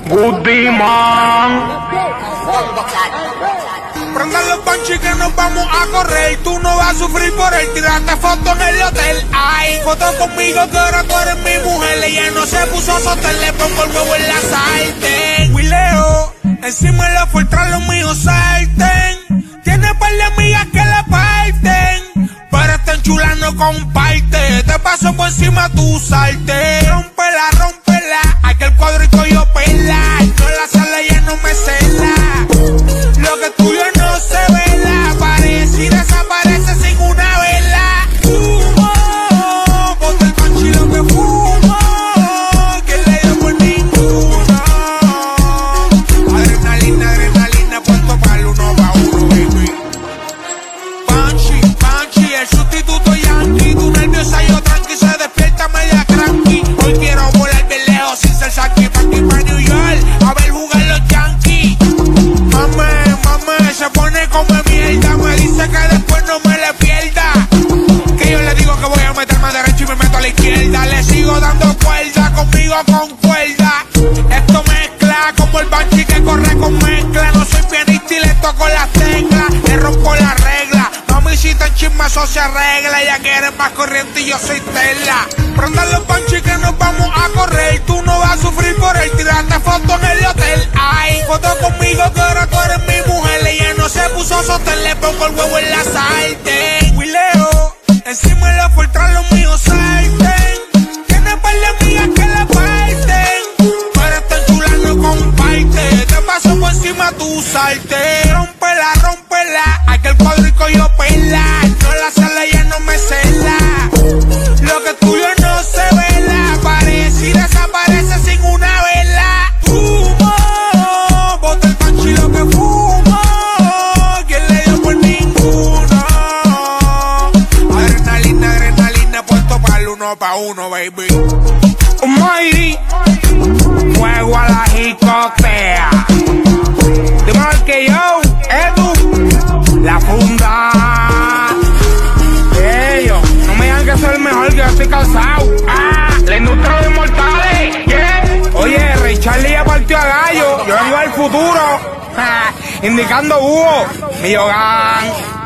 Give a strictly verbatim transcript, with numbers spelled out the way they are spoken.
Goody Man. Prendan los panchis que nos vamos a correr. Tú no vas a sufrir por él. Tírate foto en el hotel. Ay, foto conmigo que ahora tú eres mi mujer. Ella no se puso a sostén, le pongo el huevo en la sartén. Wileo, encima de la fuerza los míos salten. Tiene par de amigas que la parten, pero están chula no comparte. Te paso por encima tu salte. Rómpela, rómpela, aquel cuadrito yo pela. No la sala ya no me cela. Lo que tuyo no se vela, aparece y desaparece sin una vela. Humo, ponte el panchi lo que fumo, que le dio por ninguno. Adrenalina, adrenalina, puesto para el uno pa' uno, baby. Panchi, panchi, el sustituto yankee. Tu nerviosa yo tranqui, se despierta media cranky. Hoy quiero volar bien lejos sin ser Saki, Panky pa' New York, a ver jugar los Yankees. Mame, mame, se pone como mierda. Me dice que después no me le pierda. Que yo le digo que voy a meterme derecho y me meto a la izquierda. Le sigo dando cuerda, conmigo concuerda. Esto mezcla como el banshee que corre con mezcla. No soy pianista y le toco las teclas. Le rompo la regla. Mami, si te chisme eso se arregla. Ella quiere más corriente y yo soy Tesla. Prendan los panchis que nos vamos a correr. Tú no vas a sufrir por él. Tírate foto en el hotel. Ay, foto conmigo que ahora tú eres mi mujer. Ella no se puso a sostén, le pongo el huevo en la sartén. Wileo, encima de la fuerza los míos salten. Tiene par de amigas que la parten, pero están chula no comparte. Te paso por encima tu sartén. Rómpela, rómpela, aquel cuadrico yo pela. No la sala ya no me cela. Lo que tuyo no se vela, aparece y desaparece sin una vela. Humo, bota el panchi lo que fumo, quien le dio por ninguno. Adrenalina, adrenalina, puesto para el uno pa' uno, baby. Almighty, fuego a la jicotea. Dímelo al que yo, Edu, la funda. Ellos, no me digan que soy el mejor, que yo estoy cansado. Ah, la industria de inmortales, yeah. Oye, Ray Charlie ya partió a gallo, yo vengo al futuro. Ja, indicando Hugo, Millogan.